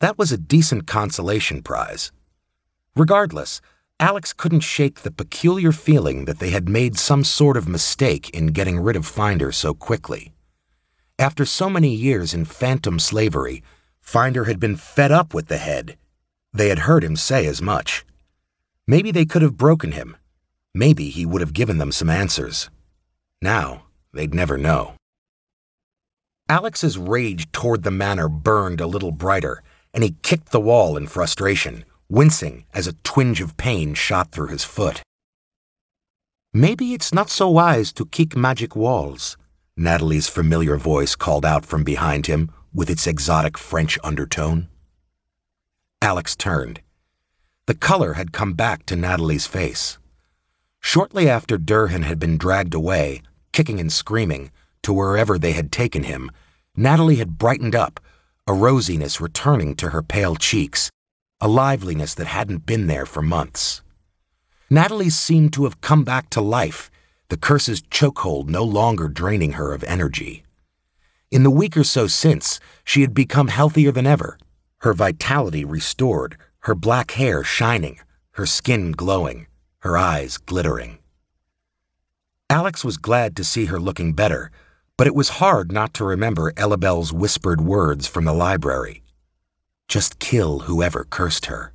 That was a decent consolation prize. Regardless, Alex couldn't shake the peculiar feeling that they had made some sort of mistake in getting rid of Finder so quickly. After so many years in phantom slavery, Finder had been fed up with the head. They had heard him say as much. Maybe they could have broken him. Maybe he would have given them some answers. Now, they'd never know. Alex's rage toward the manor burned a little brighter, and he kicked the wall in frustration, wincing as a twinge of pain shot through his foot. "Maybe it's not so wise to kick magic walls," Natalie's familiar voice called out from behind him with its exotic French undertone. Alex turned. The color had come back to Natalie's face. Shortly after Durhan had been dragged away, kicking and screaming, to wherever they had taken him, Natalie had brightened up, a rosiness returning to her pale cheeks, a liveliness that hadn't been there for months. Natalie seemed to have come back to life, the curse's chokehold no longer draining her of energy. In the week or so since, she had become healthier than ever, her vitality restored, her black hair shining, her skin glowing, her eyes glittering. Alex was glad to see her looking better, but it was hard not to remember Ellabelle's whispered words from the library. Just kill whoever cursed her.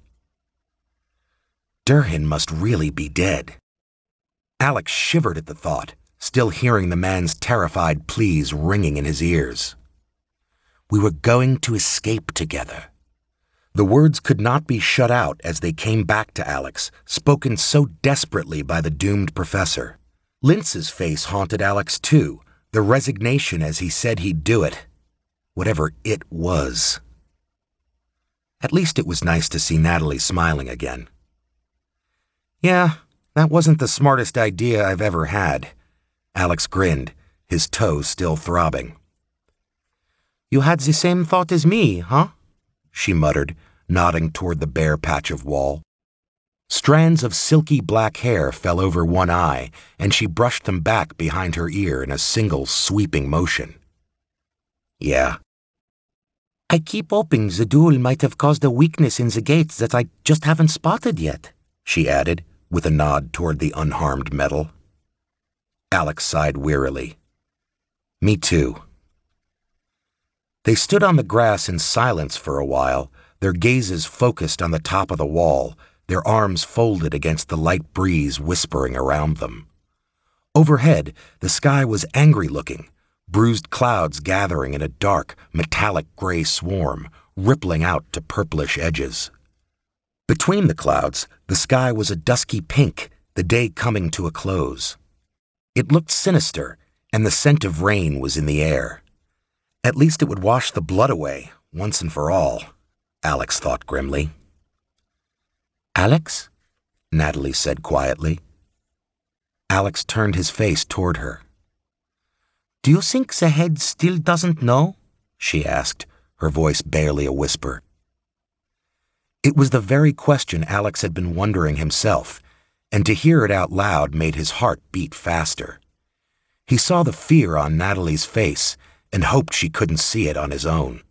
Durhan must really be dead. Alex shivered at the thought, still hearing the man's terrified pleas ringing in his ears. "We were going to escape together." The words could not be shut out as they came back to Alex, spoken so desperately by the doomed professor. Lintz's face haunted Alex too, the resignation as he said he'd do it. Whatever it was. At least it was nice to see Natalie smiling again. "Yeah, that wasn't the smartest idea I've ever had." Alex grinned, his toes still throbbing. "You had the same thought as me, huh?" she muttered, nodding toward the bare patch of wall. Strands of silky black hair fell over one eye, and she brushed them back behind her ear in a single sweeping motion. "Yeah." "I keep hoping the duel might have caused a weakness in the gates that I just haven't spotted yet," she added, with a nod toward the unharmed metal. Alex sighed wearily. "Me too." They stood on the grass in silence for a while, their gazes focused on the top of the wall, their arms folded against the light breeze whispering around them. Overhead, the sky was angry-looking, bruised clouds gathering in a dark, metallic gray swarm, rippling out to purplish edges. Between the clouds, the sky was a dusky pink, the day coming to a close. It looked sinister, and the scent of rain was in the air. At least it would wash the blood away, once and for all, Alex thought grimly. "Alex?" Natalie said quietly. Alex turned his face toward her. "Do you think the head still doesn't know?" she asked, her voice barely a whisper. It was the very question Alex had been wondering himself, and to hear it out loud made his heart beat faster. He saw the fear on Natalie's face and hoped she couldn't see it on his own.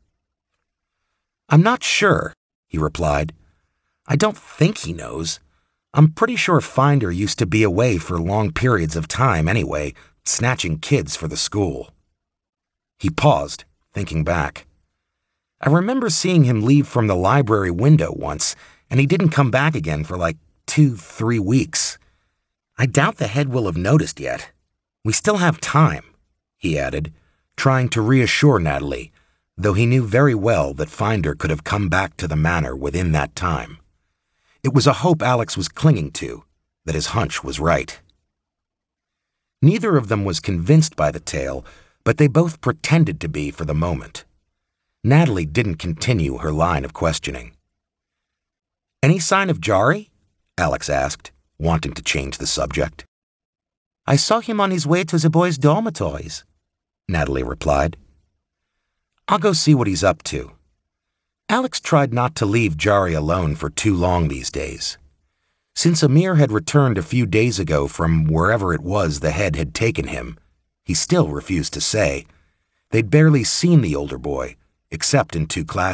"I'm not sure," he replied. "I don't think he knows. I'm pretty sure Finder used to be away for long periods of time anyway, snatching kids for the school." He paused, thinking back. "I remember seeing him leave from the library window once, and he didn't come back again for like 2-3 weeks. I doubt the head will have noticed yet. We still have time," he added, trying to reassure Natalie, though he knew very well that Finder could have come back to the manor within that time. It was a hope Alex was clinging to, that his hunch was right. Neither of them was convinced by the tale, but they both pretended to be for the moment. Natalie didn't continue her line of questioning. "Any sign of Jari?" Alex asked, wanting to change the subject. "I saw him on his way to the boys' dormitories," Natalie replied. "I'll go see what he's up to." Alex tried not to leave Jari alone for too long these days. Since Amir had returned a few days ago from wherever it was the head had taken him, he still refused to say. They'd barely seen the older boy, except in 2 classes.